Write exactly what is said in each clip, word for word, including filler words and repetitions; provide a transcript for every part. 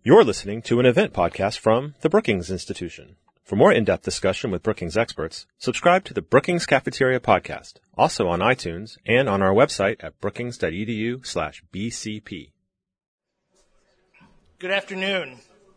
You're listening to an event podcast from the Brookings Institution. For more in-depth discussion with Brookings experts, subscribe to the Brookings Cafeteria podcast, also on iTunes and on our website at brookings.edu slash BCP. Good afternoon.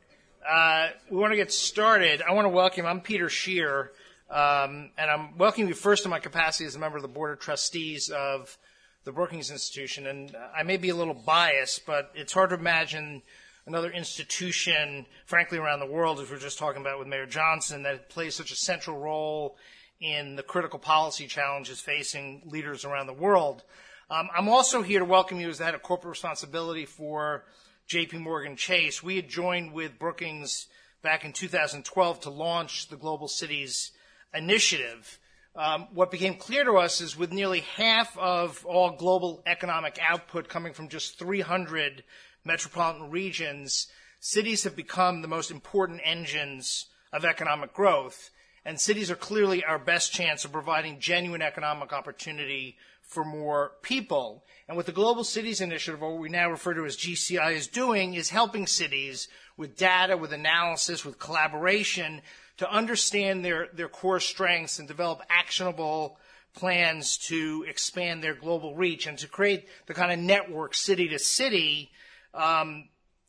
Uh, we want to get started. I want to welcome, I'm Peter Scheer, um, and I'm welcoming you first in my capacity as a member of the Board of Trustees of the Brookings Institution. And I may be a little biased, but it's hard to imagine another institution, frankly, around the world, as we were just talking about with Mayor Johnson, that plays such a central role in the critical policy challenges facing leaders around the world. Um, I'm also here to welcome you as the head of corporate responsibility for J P Morgan Chase. We had joined with Brookings back in two thousand twelve to launch the Global Cities Initiative. Um, what became clear to us is with nearly half of all global economic output coming from just three hundred metropolitan regions, cities have become the most important engines of economic growth, and cities are clearly our best chance of providing genuine economic opportunity for more people. And what the Global Cities Initiative, or what we now refer to as G C I, is doing is helping cities with data, with analysis, with collaboration to understand their, their core strengths and develop actionable plans to expand their global reach and to create the kind of network city to city Um,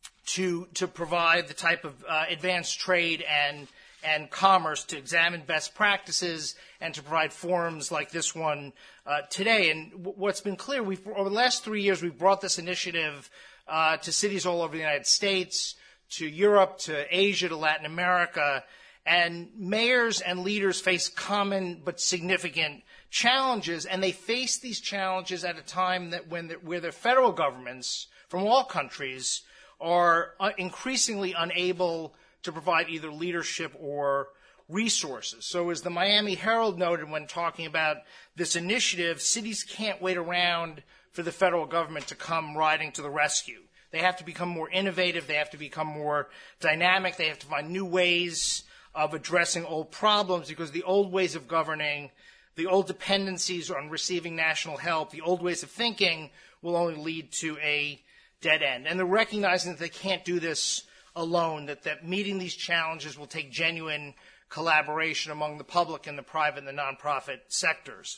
to to provide the type of uh, advanced trade and and commerce, to examine best practices, and to provide forums like this one uh, today. And w- what's been clear, we've over the last three years, we've brought this initiative uh, to cities all over the United States, to Europe, to Asia, to Latin America, and mayors and leaders face common but significant challenges, and they face these challenges at a time that when the, where their federal governments from all countries are increasingly unable to provide either leadership or resources. So as the Miami Herald noted when talking about this initiative, cities can't wait around for the federal government to come riding to the rescue. They have to become more innovative. They have to become more dynamic. They have to find new ways of addressing old problems, because the old ways of governing, the old dependencies on receiving national help, the old ways of thinking will only lead to a dead end. And they're recognizing that they can't do this alone, that, that meeting these challenges will take genuine collaboration among the public and the private and the nonprofit sectors.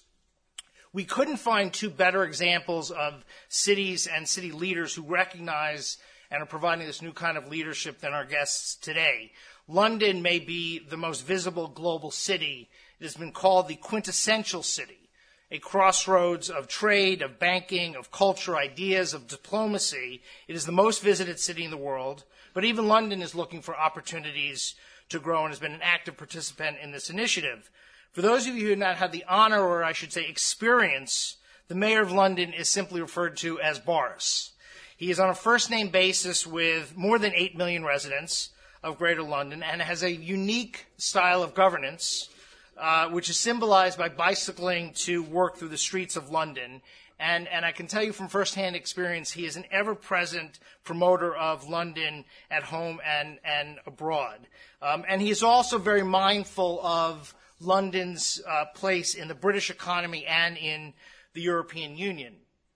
We couldn't find two better examples of cities and city leaders who recognize and are providing this new kind of leadership than our guests today. London may be the most visible global city. It has been called the quintessential city, a crossroads of trade, of banking, of culture, ideas, of diplomacy. It is the most visited city in the world, but even London is looking for opportunities to grow and has been an active participant in this initiative. For those of you who have not had the honor, or I should say experience, the mayor of London is simply referred to as Boris. He is on a first-name basis with more than eight million residents of Greater London and has a unique style of governance, Uh, which is symbolized by bicycling to work through the streets of London. And, and I can tell you from firsthand experience, he is an ever-present promoter of London at home and, and abroad. Um, and he is also very mindful of London's uh, place in the British economy and in the European Union.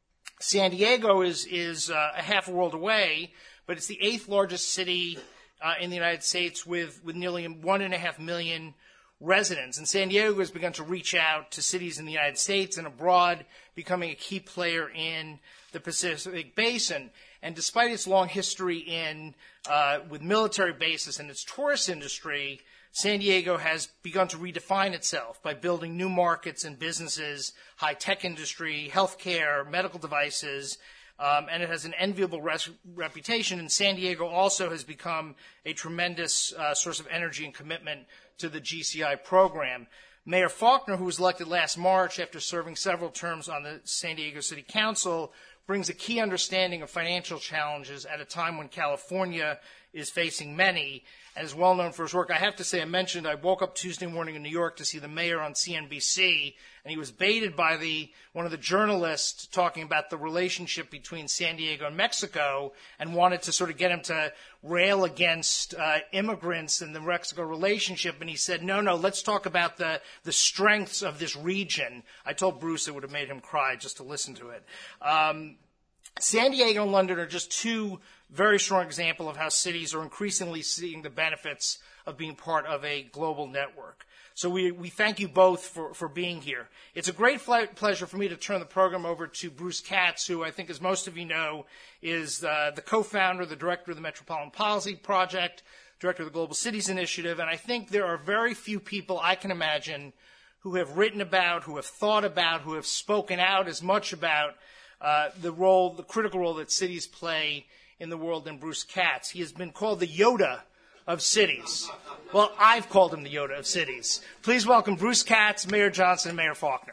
San Diego is, is uh, a half a world away, but it's the eighth largest city uh, in the United States with, with nearly one and a half million residents. And San Diego has begun to reach out to cities in the United States and abroad, becoming a key player in the Pacific Basin. And despite its long history in uh, with military bases and its tourist industry, San Diego has begun to redefine itself by building new markets and businesses, high-tech industry, healthcare, medical devices, um, and it has an enviable res- reputation. And San Diego also has become a tremendous uh, source of energy and commitment to the G C I program. Mayor Faulconer, who was elected last March after serving several terms on the San Diego City Council, brings a key understanding of financial challenges at a time when California is facing many, and is well known for his work. I have to say, I mentioned I woke up Tuesday morning in New York to see the mayor on C N B C, and he was baited by the one of the journalists talking about the relationship between San Diego and Mexico, and wanted to sort of get him to rail against uh, immigrants and the Mexico relationship. And he said, no, no, let's talk about the, the strengths of this region. I told Bruce it would have made him cry just to listen to it. Um, San Diego and London are just two very strong example of how cities are increasingly seeing the benefits of being part of a global network. So we, we thank you both for, for being here. It's a great fl- pleasure for me to turn the program over to Bruce Katz, who I think, as most of you know, is uh, the co-founder, the director of the Metropolitan Policy Project, director of the Global Cities Initiative, and I think there are very few people I can imagine who have written about, who have thought about, who have spoken out as much about uh, the role, the critical role that cities play in the world than Bruce Katz. He has been called the Yoda of cities. Well, I've called him the Yoda of cities. Please welcome Bruce Katz, Mayor Johnson, and Mayor Faulconer.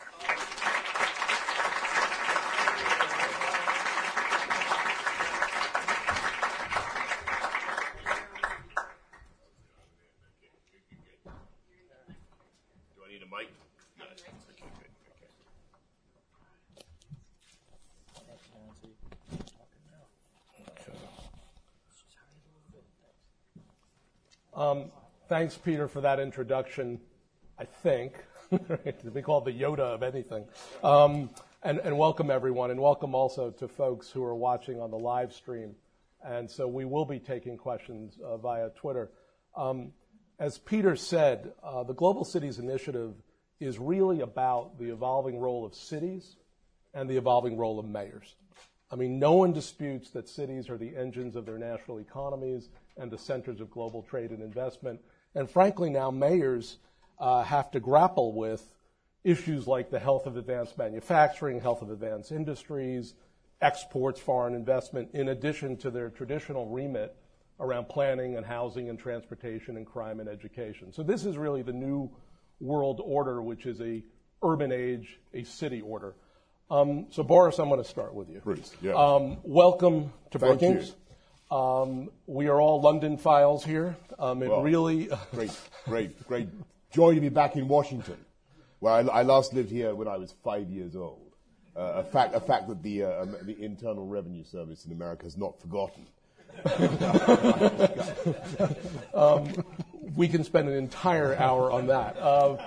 Do I need a mic? Um, thanks, Peter, for that introduction, I think, to be called the Yoda of anything. Um, and, and welcome, everyone, and welcome also to folks who are watching on the live stream. And so we will be taking questions uh, via Twitter. Um, as Peter said, uh, the Global Cities Initiative is really about the evolving role of cities and the evolving role of mayors. I mean, no one disputes that cities are the engines of their national economies and the centers of global trade and investment. And frankly, now mayors uh, have to grapple with issues like the health of advanced manufacturing, health of advanced industries, exports, foreign investment, in addition to their traditional remit around planning and housing and transportation and crime and education. So this is really the new world order, which is a urban age, a city order. Um, so, Boris, I'm going to start with you. Bruce, yeah. Um, welcome to Thank Brookings. Um, we are all London files here. Um, it well, really great, great, great joy to be back in Washington, where I, I last lived here when I was five years old. Uh, a fact, a fact that the uh, um, the Internal Revenue Service in America has not forgotten. um, we can spend an entire hour on that. Uh,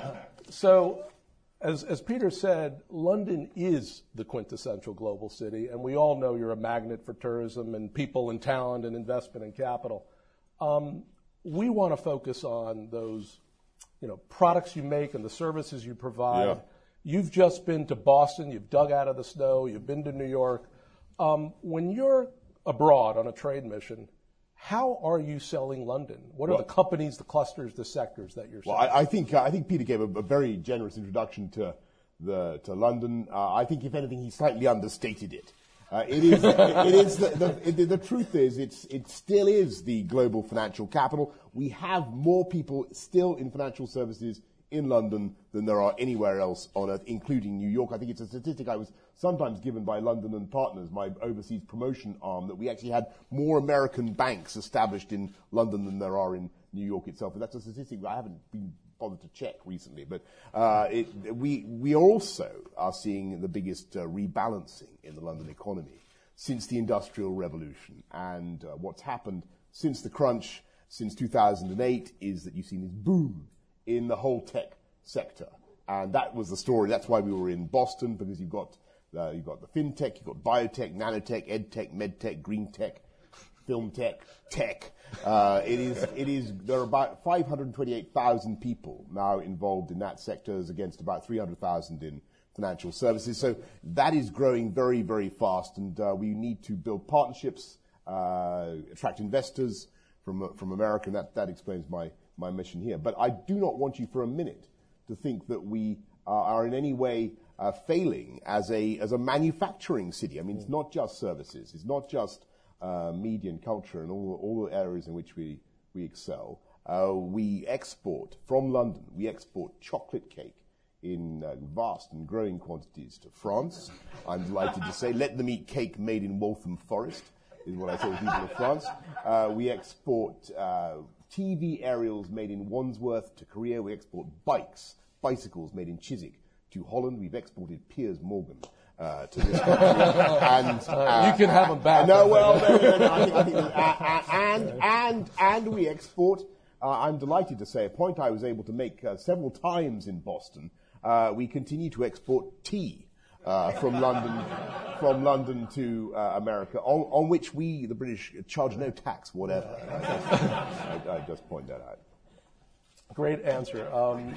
so. As, as Peter said, London is the quintessential global city, and we all know you're a magnet for tourism and people and talent and investment and capital. Um, we want to focus on those, you know, products you make and the services you provide. Yeah. You've just been to Boston. You've dug out of the snow. You've been to New York. Um, when you're abroad on a trade mission, how are you selling London? What are well, the companies, the clusters, the sectors that you're selling? Well, I, I think uh, I think Peter gave a, a very generous introduction to the to London. Uh, I think, if anything, he slightly understated it. Uh, it is it, it is the, the, it, the truth is it's it still is the global financial capital. We have more people still in financial services in London than there are anywhere else on earth, including New York. I think it's a statistic I was sometimes given by London and Partners, my overseas promotion arm, that we actually had more American banks established in London than there are in New York itself. And that's a statistic that I haven't been bothered to check recently. But uh, it, we we also are seeing the biggest uh, rebalancing in the London economy since the Industrial Revolution. And uh, what's happened since the crunch, since two thousand eight, is that you've seen this boom in the whole tech sector. And that was the story. That's why we were in Boston, because you've got uh, you've got the fintech, you've got biotech, nanotech, edtech, medtech, green tech, film tech, tech. Uh, it is it is there are about five hundred twenty-eight thousand people now involved in that sector, as against about three hundred thousand in financial services. So that is growing very, very fast, and uh, we need to build partnerships, uh, attract investors from from America, and that that explains my. my mission here. But I do not want you for a minute to think that we uh, are in any way uh, failing as a as a manufacturing city. I mean, it's not just services. It's not just uh, media and culture and all, all the areas in which we, we excel. Uh, we export from London. We export chocolate cake in uh, vast and growing quantities to France. I'm delighted to say, let them eat cake made in Waltham Forest, is what I tell the people of France. Uh, we export uh, T V aerials made in Wandsworth to Korea. We export bikes, bicycles made in Chiswick to Holland. We've exported Piers Morgan uh, to this country. and, uh, you can have them back. No, well, no, no, no, I think, I think, uh, and, and, and we export, uh, I'm delighted to say, a point I was able to make uh, several times in Boston, uh, we continue to export tea. uh, from London, from London to uh, America, on, on which we, the British, charge no tax, whatever. I, I just point that out. Great answer. Um,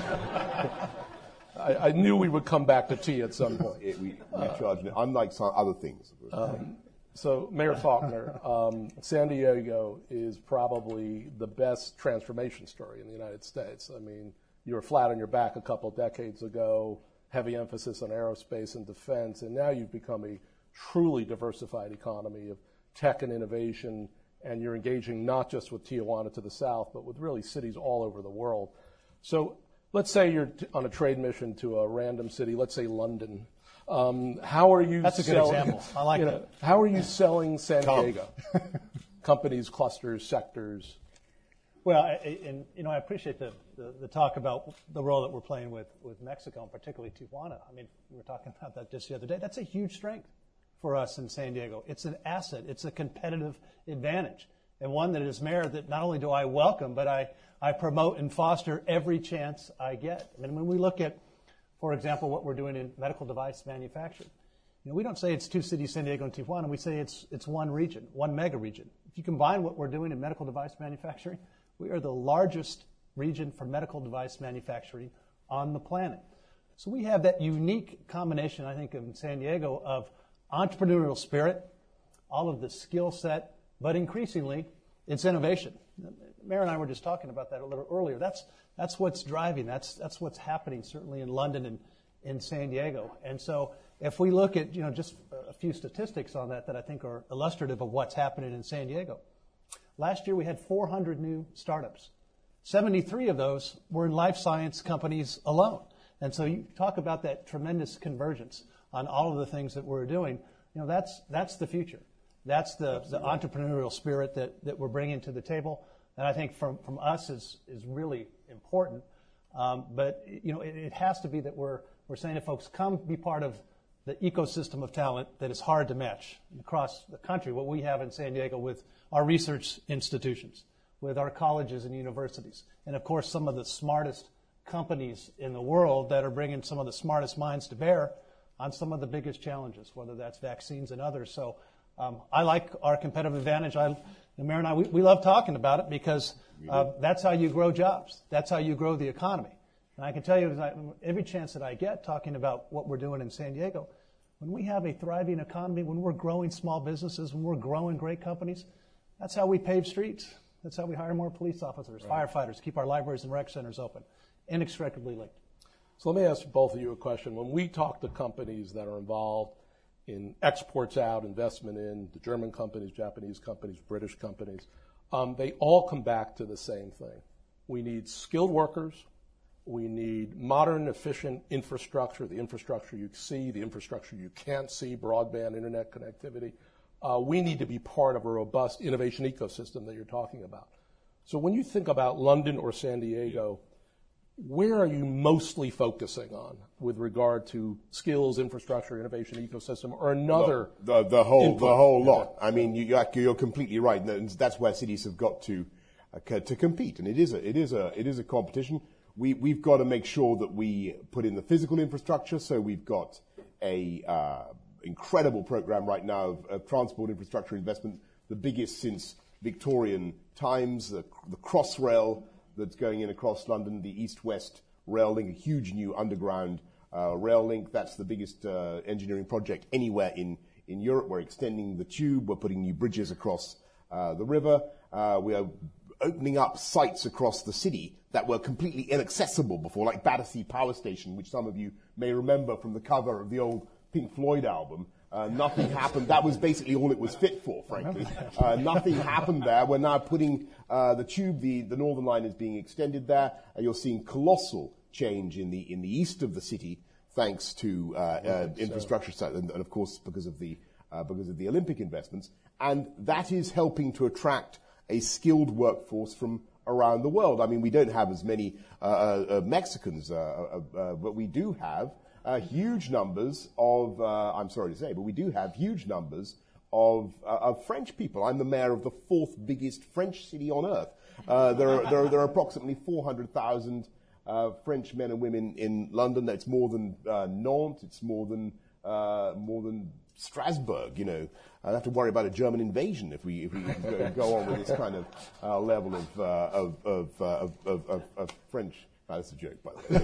I, I knew we would come back to tea at some point. It, we, we charge no, unlike some other things. Um, so, Mayor Faulkner, um, San Diego is probably the best transformation story in the United States. I mean, you were flat on your back a couple decades ago, heavy emphasis on aerospace and defense, and now you've become a truly diversified economy of tech and innovation, and you're engaging not just with Tijuana to the south, but with really cities all over the world. So let's say you're t- on a trade mission to a random city, let's say London. Um, how are you That's a good selling, example. I like you that. know, how are you selling San Diego? Companies, clusters, sectors? Well, I, and you know, I appreciate the, the, the talk about the role that we're playing with, with Mexico, and particularly Tijuana. I mean, we were talking about that just the other day. That's a huge strength for us in San Diego. It's an asset. It's a competitive advantage, and one that as mayor that not only do I welcome, but I, I promote and foster every chance I get. I mean, when we look at, for example, what we're doing in medical device manufacturing, you know, we don't say it's two cities, San Diego and Tijuana. We say it's it's one region, one mega region. If you combine what we're doing in medical device manufacturing, we are the largest region for medical device manufacturing on the planet. So we have that unique combination, I think, in San Diego of entrepreneurial spirit, all of the skill set, but increasingly, it's innovation. Mayor and I were just talking about that a little earlier. That's that's what's driving. That's that's what's happening certainly in London and in San Diego. And so if we look at, you know, just a few statistics on that that I think are illustrative of what's happening in San Diego. Last year we had four hundred new startups. seventy-three of those were in life science companies alone. And so you talk about that tremendous convergence on all of the things that we're doing. You know, that's that's the future. That's the, the entrepreneurial spirit that, that we're bringing to the table. And I think from, from us is is really important. Um, but, you know, it, it has to be that we're we're saying to folks, come be part of the ecosystem of talent that is hard to match across the country, what we have in San Diego with our research institutions, with our colleges and universities, and, of course, some of the smartest companies in the world that are bringing some of the smartest minds to bear on some of the biggest challenges, whether that's vaccines and others. So um, I like our competitive advantage. I, the mayor and I, we, we love talking about it because uh, that's how you grow jobs. That's how you grow the economy. And I can tell you, every chance that I get talking about what we're doing in San Diego, when we have a thriving economy, when we're growing small businesses, when we're growing great companies, that's how we pave streets. That's how we hire more police officers, right. firefighters, keep our libraries and rec centers open, inextricably linked. So let me ask both of you a question. When we talk to companies that are involved in exports out, investment in, the German companies, Japanese companies, British companies, um, they all come back to the same thing. We need skilled workers. We need modern, efficient infrastructure, the infrastructure you see, the infrastructure you can't see, broadband, internet connectivity. Uh, we need to be part of a robust innovation ecosystem that you're talking about. So when you think about London or San Diego, where are you mostly focusing on with regard to skills, infrastructure, innovation ecosystem, or another? The, the whole, input? the whole lot. I mean, you, you're completely right. And that's where cities have got to uh, to compete, and it is a, it is a, it is a competition. We, we've got to make sure that we put in the physical infrastructure. So we've got a uh, incredible program right now of, of transport infrastructure investment, the biggest since Victorian times. The, the Crossrail that's going in across London, the east-west rail link, a huge new underground uh, rail link. That's the biggest uh, engineering project anywhere in, in Europe. We're extending the tube. We're putting new bridges across uh, the river. Uh, we are opening up sites across the city that were completely inaccessible before, like Battersea Power Station, which some of you may remember from the cover of the old Pink Floyd album. Uh, nothing happened. That was basically all it was fit for, frankly. Uh, nothing happened there. We're now putting uh, the tube, the, the Northern Line is being extended there. Uh, you're seeing colossal change in the in the east of the city, thanks to uh, uh, infrastructure, so. and, and of course because of the uh, because of the Olympic investments. And that is helping to attract a skilled workforce from around the world. I mean, we don't have as many uh, uh, Mexicans, uh, uh, uh, but we do have uh, huge numbers of, uh, I'm sorry to say, but we do have huge numbers of, uh, of French people. I'm the mayor of the fourth biggest French city on earth. Uh, there, are, there, are, there are approximately four hundred thousand uh, French men and women in London. It's more than uh, Nantes. It's more than uh, more than Strasbourg. You know, I'd have to worry about a German invasion if we if we go, go on with this kind of uh, level of uh, of of, uh, of, of, of of French. Oh, that's a joke, by the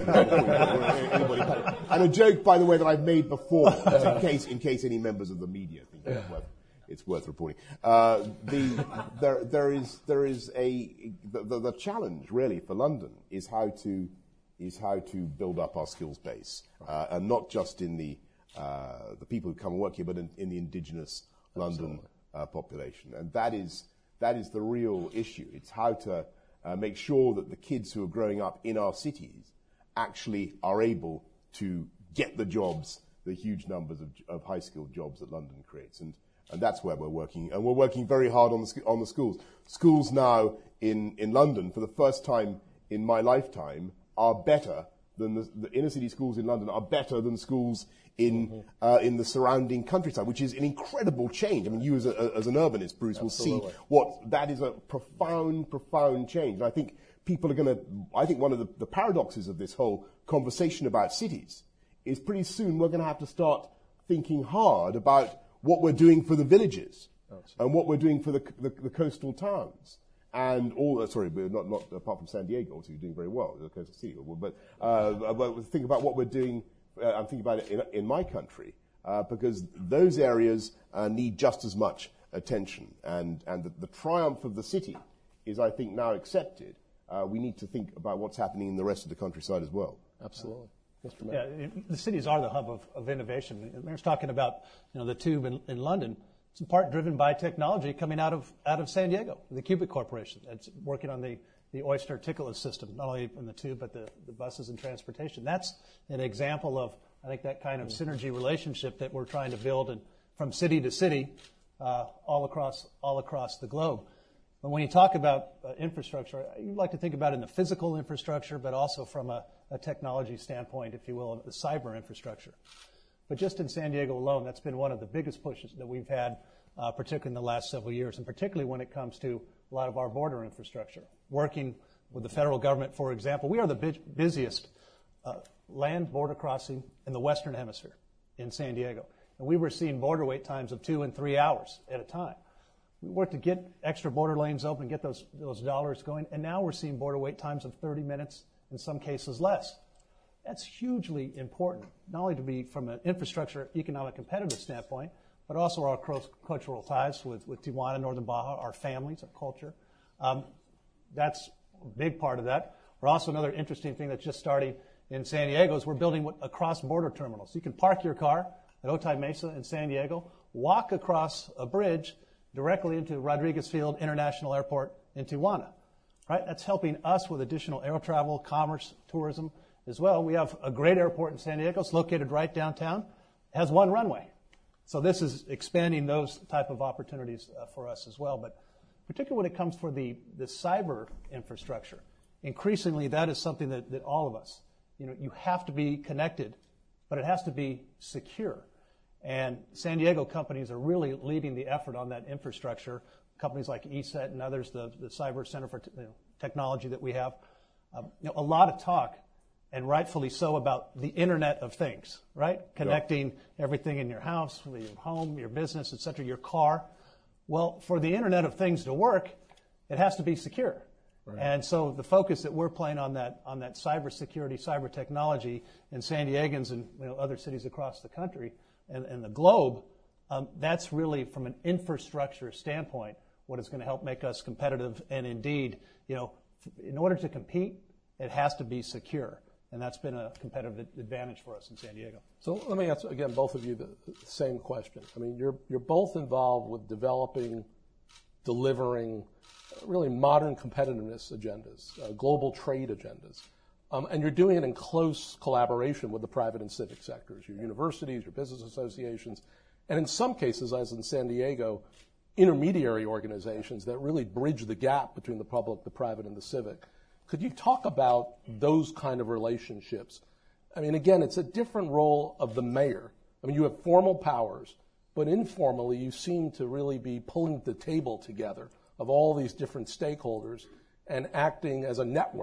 way. And a joke, by the way, that I've made before, in case in case any members of the media think it's worth, it's worth reporting. Uh, the there there is there is a the, the, the challenge really for London is how to is how to build up our skills base, uh, and not just in the uh, the people who come and work here, but in, in the indigenous London uh, population, and that is that is the real issue. It's how to Uh, make sure that the kids who are growing up in our cities actually are able to get the jobs, the huge numbers of, of high-skilled jobs that London creates. And, and that's where we're working. And we're working very hard on the, on the schools. Schools now in, in London, for the first time in my lifetime, are better than the, the inner-city schools in London are better than schools in mm-hmm. uh, in the surrounding countryside, which is an incredible change. I mean, you as, a, as an urbanist, Bruce, will see what that is a profound, profound change. And I think people are going to. I think one of the, the paradoxes of this whole conversation about cities is pretty soon we're going to have to start thinking hard about what we're doing for the villages Absolutely. and what we're doing for the, the, the coastal towns. And all, uh, sorry, but not, not apart from San Diego, which you're doing very well, the coastal city. But, uh, but think about what we're doing. Uh, I'm thinking about it in, in my country, uh, because those areas uh, need just as much attention. And, and the, the triumph of the city is, I think, now accepted. Uh, we need to think about what's happening in the rest of the countryside as well. Absolutely. Mister Yeah, it, the cities are the hub of, of innovation. Mayor's talking about, you know, the tube in, in London. It's in part driven by technology coming out of out of San Diego, the Cubic Corporation. It's working on the, the Oyster articulate system, not only in the tube, but the, the buses and transportation. That's an example of, I think, that kind of synergy relationship that we're trying to build and from city to city uh, all across all across the globe. But when you talk about uh, infrastructure, you like to think about it in the physical infrastructure, but also from a, a technology standpoint, if you will, the cyber infrastructure. But just in San Diego alone, that's been one of the biggest pushes that we've had, uh, particularly in the last several years, and particularly when it comes to a lot of our border infrastructure. Working with the federal government, for example, we are the bu- busiest uh, land border crossing in the Western Hemisphere in San Diego. And we were seeing border wait times of two and three hours at a time. We worked to get extra border lanes open, get those, those dollars going, and now we're seeing border wait times of thirty minutes, in some cases less. That's hugely important, not only to be from an infrastructure, economic, competitive standpoint, but also our cultural ties with, with Tijuana, Northern Baja, our families, our culture. Um, that's a big part of that. We're also another interesting thing that's just starting in San Diego is we're building a cross-border terminal. So you can park your car at Otay Mesa in San Diego, walk across a bridge directly into Rodriguez Field International Airport in Tijuana. Right? That's helping us with additional air travel, commerce, tourism as well. We have a great airport in San Diego. It's located right downtown. It has one runway. So this is expanding those type of opportunities uh, for us as well. But particularly when it comes for the, the cyber infrastructure, increasingly that is something that, that all of us, you know, you have to be connected, but it has to be secure. And San Diego companies are really leading the effort on that infrastructure. Companies like E S E T and others, the, the Cyber Center for t- you know, Technology that we have. Um, you know, a lot of talk, and rightfully so, about the Internet of Things, right? Connecting yep. everything in your house, your home, your business, et cetera, your car. Well, for the Internet of Things to work, it has to be secure. Right. And so the focus that we're playing on that on that cybersecurity, cyber technology in San Diegans and you know, other cities across the country and, and the globe, um, that's really, from an infrastructure standpoint, what is going to help make us competitive. And indeed, you know, in order to compete, it has to be secure. And that's been a competitive advantage for us in San Diego. So let me ask, again, both of you the, the same question. I mean, you're you're both involved with developing, delivering, really modern competitiveness agendas, uh, global trade agendas. Um, and you're doing it in close collaboration with the private and civic sectors, your universities, your business associations, and in some cases, as in San Diego, intermediary organizations that really bridge the gap between the public, the private, and the civic. Could you talk about those kind of relationships? I mean, again, it's a different role of the mayor. I mean, you have formal powers, but informally, you seem to really be pulling the table together of all these different stakeholders and acting as a network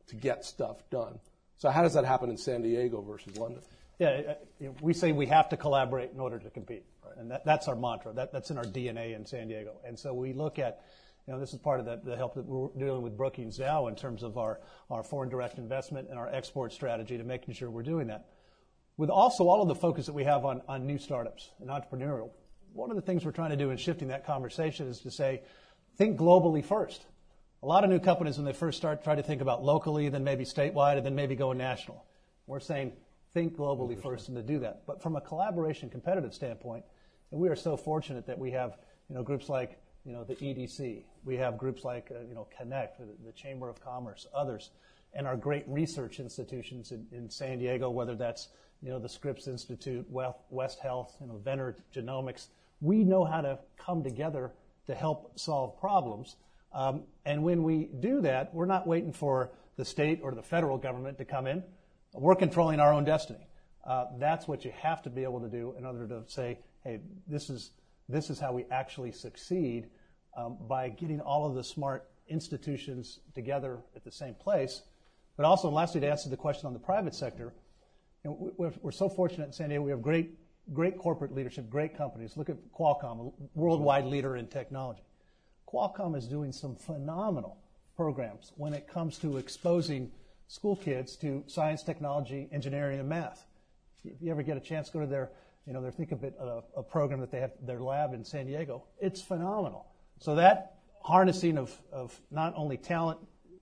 to get stuff done. So how does that happen in San Diego versus London? Yeah, we say we have to collaborate in order to compete, right? And that, that's our mantra. That, that's in our D N A in San Diego. And so we look at, you know, this is part of the, the help that we're dealing with Brookings now in terms of our, our foreign direct investment and our export strategy to making sure we're doing that. With also all of the focus that we have on, on new startups and entrepreneurial, one of the things we're trying to do in shifting that conversation is to say, think globally first. A lot of new companies, when they first start, try to think about locally, then maybe statewide, and then maybe going national. We're saying, think globally first and to do that. But from a collaboration competitive standpoint, and we are so fortunate that we have, you know, groups like, you know, the E D C. We have groups like, uh, you know, Connect, the, the Chamber of Commerce, others, and our great research institutions in, in San Diego, whether that's, you know, the Scripps Institute, West Health, you know, Venner Genomics. We know how to come together to help solve problems. Um, and when we do that, we're not waiting for the state or the federal government to come in. We're controlling our own destiny. Uh, that's what you have to be able to do in order to say, hey, this is this is how we actually succeed um, by getting all of the smart institutions together at the same place. But also, and lastly, to answer the question on the private sector, you know, we're, we're so fortunate in San Diego. We have great, great corporate leadership, great companies. Look at Qualcomm, a worldwide leader in technology. Qualcomm is doing some phenomenal programs when it comes to exposing school kids to science, technology, engineering, and math. If you ever get a chance, go to their, you know, their think of it a, a program that they have, their lab in San Diego. It's phenomenal. So that harnessing of, of not only talent,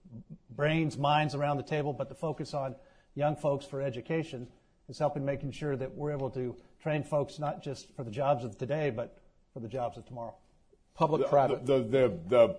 brains, minds around the table, but the focus on young folks for education is helping making sure that we're able to train folks not just for the jobs of today, but for the jobs of tomorrow. Public-private. The, the, the, the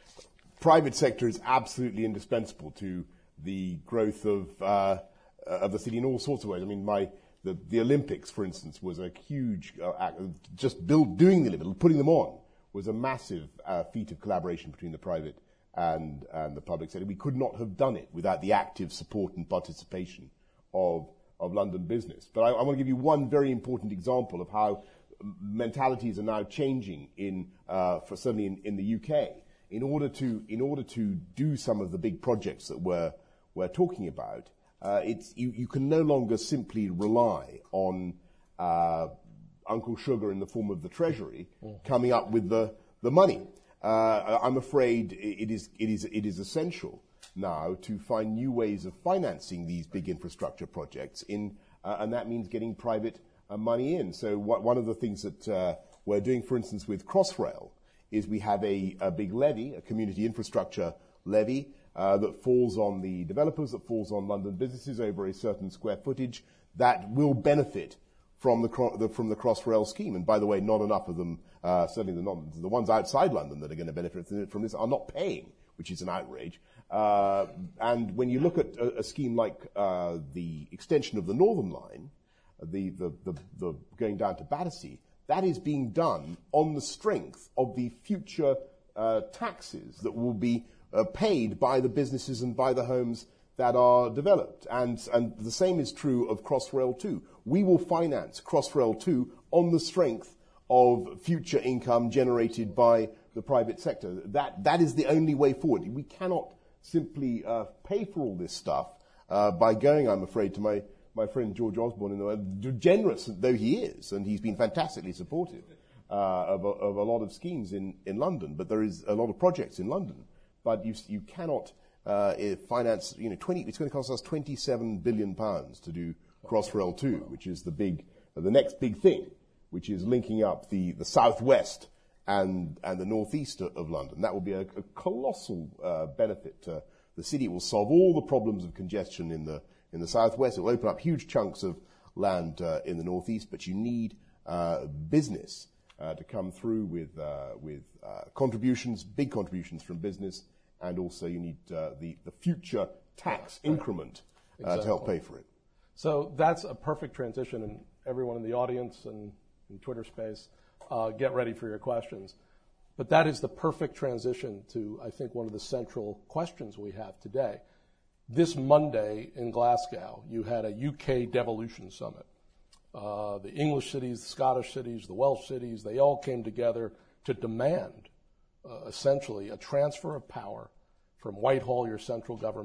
private sector is absolutely indispensable to the growth of uh, of the city in all sorts of ways. I mean, my the, the Olympics, for instance, was a huge uh, act. Just build, doing the Olympics, putting them on, was a massive uh, feat of collaboration between the private and and the public sector. We could not have done it without the active support and participation of of London business. But I, I want to give you one very important example of how mentalities are now changing in, uh, for certainly in, in the U K. In order to in order to do some of the big projects that we're we're talking about, uh, it's you, you can no longer simply rely on uh, Uncle Sugar in the form of the Treasury mm. coming up with the the money. Uh, I'm afraid it is it is it is essential now to find new ways of financing these big infrastructure projects in, uh, and that means getting private uh, money in. So what, one of the things that uh, we're doing, for instance, with Crossrail, is we have a, a big levy, a community infrastructure levy, uh, that falls on the developers, that falls on London businesses over a certain square footage, that will benefit from the, the from the Crossrail scheme. And by the way, not enough of them, uh, certainly the, not, the ones outside London that are going to benefit from this, are not paying, which is an outrage. Uh, and when you look at a, a scheme like uh, the extension of the Northern Line, the, the, the, the going down to Battersea, that is being done on the strength of the future uh, taxes that will be uh, paid by the businesses and by the homes that are developed. And, and the same is true of Crossrail two. We will finance Crossrail two on the strength of future income generated by the private sector. That, that is the only way forward. We cannot simply uh, pay for all this stuff uh, by going, I'm afraid, to my my friend George Osborne, in the, generous though he is, and he's been fantastically supportive uh, of, a, of a lot of schemes in, in London, but there is a lot of projects in London. But you you cannot uh, finance, you know, twenty. It's going to cost us twenty-seven billion pounds to do Crossrail two, which is the big, uh, the next big thing, which is linking up the, the southwest and and the northeast of London. That will be a, a colossal uh, benefit to the city. It will solve all the problems of congestion in the in the southwest. It will open up huge chunks of land uh, in the northeast, but you need uh, business uh, to come through with uh, with uh, contributions, big contributions from business, and also you need uh, the the future tax right. increment uh, exactly. to help pay for it. So that's a perfect transition, and everyone in the audience and in Twitter space, uh, get ready for your questions. But that is the perfect transition to, I think, one of the central questions we have today. This Monday in Glasgow, you had a U K devolution summit. Uh, the English cities, the Scottish cities, the Welsh cities, they all came together to demand, uh, essentially, a transfer of power from Whitehall, your central government,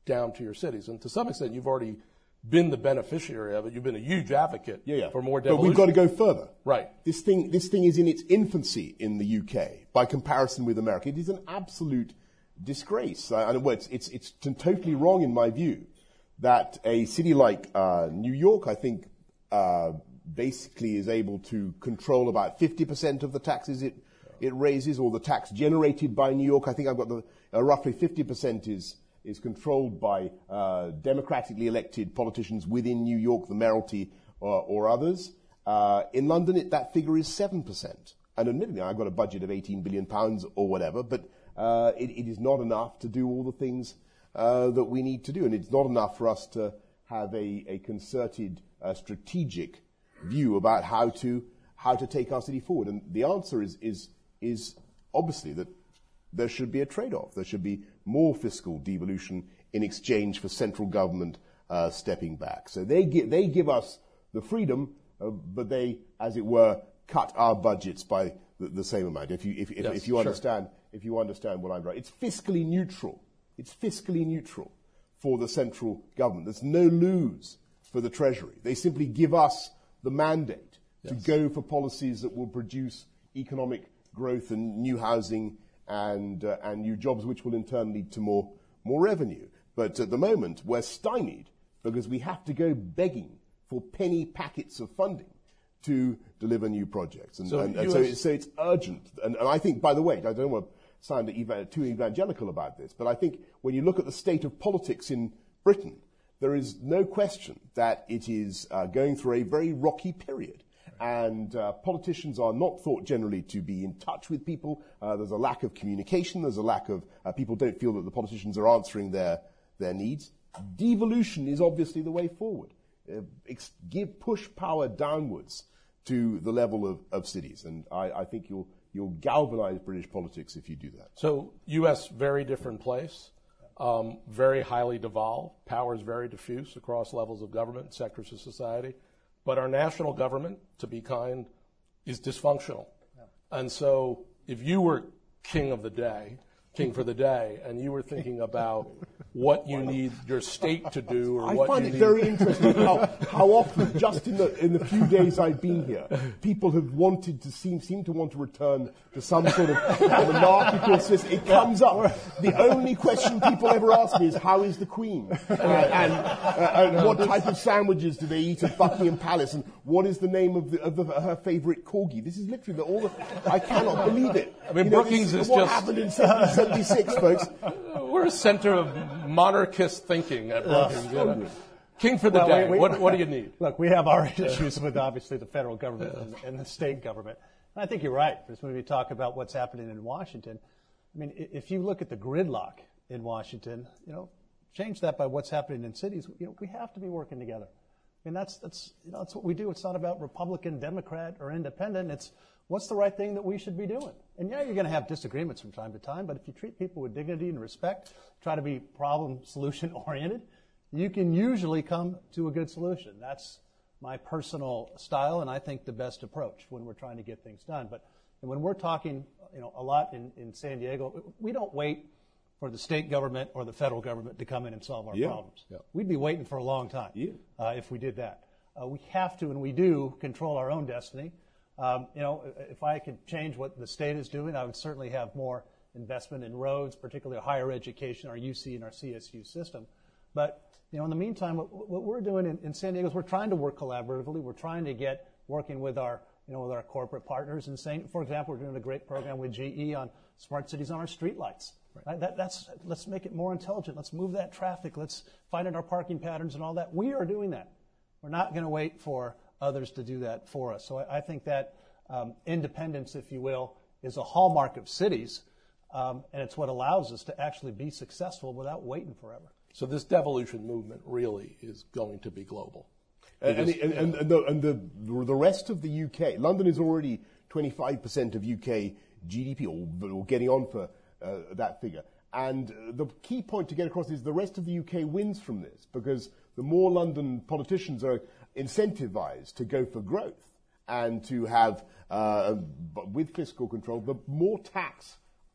down to your cities. And to some extent, you've already been the beneficiary of it. You've been a huge advocate yeah, yeah. for more But devolution. we've got to go further. Right. This thing, this thing is in its infancy in the U K by comparison with America. It is an absolute disgrace. I, I, well, it's, it's, it's t- totally wrong in my view that a city like uh, New York, I think, uh, basically is able to control about fifty percent of the taxes it it raises, or the tax generated by New York. I think I've got the uh, roughly fifty percent is is controlled by uh, democratically elected politicians within New York, the mayoralty or, or others. Uh, in London, it, that figure is seven percent. And admittedly, I've got a budget of eighteen billion pounds or whatever, but uh, it, it is not enough to do all the things uh, that we need to do. And it's not enough for us to have a, a concerted, uh, strategic view about how to how to take our city forward. And the answer is is is obviously that there should be a trade-off. There should be more fiscal devolution in exchange for central government uh, stepping back. So they give they give us the freedom, uh, but they, as it were, cut our budgets by the, the same amount. If you if, if, yes, if you sure. understand if you understand what I'm right, it's fiscally neutral. It's fiscally neutral for the central government. There's no lose for the Treasury. They simply give us the mandate yes. to go for policies that will produce economic growth and new housing and uh, and new jobs, which will in turn lead to more more revenue. But at the moment, we're stymied because we have to go begging for penny packets of funding to deliver new projects. And so, and, and so, it's, so it's urgent. And, and I think, by the way, I don't want to sound eva- too evangelical about this, but I think when you look at the state of politics in Britain, there is no question that it is uh, going through a very rocky period. And uh, politicians are not thought generally to be in touch with people. Uh, there's a lack of communication. There's a lack of, uh, people don't feel that the politicians are answering their, their needs. Devolution is obviously the way forward. Uh, ex- give, push power downwards to the level of, of cities. And I, I think you'll, you'll galvanize British politics if you do that. So U S, very different place. Um, very highly devolved, powers very diffuse across levels of government, sectors of society. But our national government, to be kind, is dysfunctional. Yeah. And so if you were king of the day, king for the day, and you were thinking about what you need your state to do or I what find you it need... very interesting how, how often, just in the in the few days I've been here, people have wanted to seem seem to want to return to some sort of monarchical system. It comes up. The only question people ever ask me is, how is the Queen? Uh, and uh, and what type of sandwiches do they eat at Buckingham Palace? And what is the name of, the, of the, her favourite corgi? This is literally the, all the... I cannot believe it. I mean, you know, Brookings this is what just... happened in seventeen seventy-six, folks. We're a center of monarchist thinking at Brookings. You know? King for the well, day. We, we, what, what do you need? Look, we have our issues with obviously the federal government and, and the state government. And I think you're right. Because when we talk about what's happening in Washington, I mean, if you look at the gridlock in Washington, you know, change that by what's happening in cities. You know, we have to be working together. I mean, that's that's you know, that's what we do. It's not about Republican, Democrat, or independent. It's what's the right thing that we should be doing. And yeah, you're going to have disagreements from time to time, but if you treat people with dignity and respect, try to be problem solution oriented, you can usually come to a good solution. That's my personal style, and I think the best approach when we're trying to get things done. But when we're talking, you know, a lot in, in San Diego, we don't wait for the state government or the federal government to come in and solve our yeah. problems. Yeah. We'd be waiting for a long time yeah. uh, if we did that. Uh, we have to, and we do, control our own destiny. Um, you know, if I could change what the state is doing, I would certainly have more investment in roads, particularly higher education, our U C and our C S U system. But, you know, in the meantime, what, what we're doing in, in San Diego is we're trying to work collaboratively. We're trying to get working with our, you know, with our corporate partners and saying, for example, we're doing a great program with G E on smart cities on our streetlights. Right. Right? That, that's, let's make it more intelligent. Let's move that traffic. Let's find out our parking patterns and all that. We are doing that. We're not going to wait for others to do that for us. So I, I think that um, independence, if you will, is a hallmark of cities, um, and it's what allows us to actually be successful without waiting forever. So this devolution movement really is going to be global. And, and, and, and, and, the, and the, the rest of the U K, London is already twenty-five percent of U K G D P, or, or getting on for uh, that figure. And the key point to get across is the rest of the U K wins from this, because the more London politicians are incentivized to go for growth and to have, uh, with fiscal control, the more tax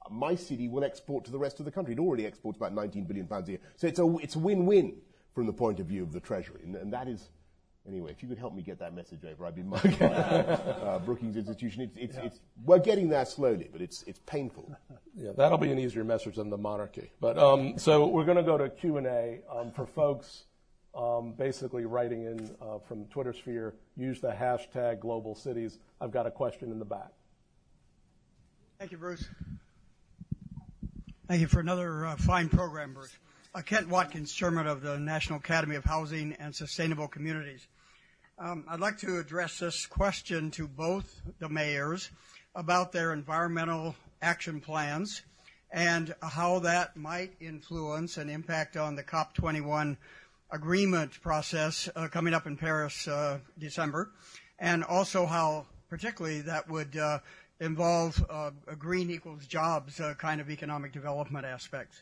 my city will export to the rest of the country. It already exports about nineteen billion pounds a year. So it's a, it's a win-win from the point of view of the Treasury. And, and that is, anyway, if you could help me get that message over, I'd be much uh, Brookings Institution. It's, it's, yeah. it's, we're getting there slowly, but it's, it's painful. Yeah, that'll be an easier message than the monarchy. But um, so we're going to go to Q and A um, for folks um, basically writing in uh, from Twitter sphere. Use the hashtag global cities. I've got a question in the back. Thank you, Bruce. Thank you for another uh, fine program, Bruce. Uh, Kent Watkins, Chairman of the National Academy of Housing and Sustainable Communities. Um, I'd like to address this question to both the mayors about their environmental action plans and how that might influence and impact on the COP twenty-one agreement process uh, coming up in Paris uh, December, and also how particularly that would uh, involve uh, a green equals jobs uh, kind of economic development aspects.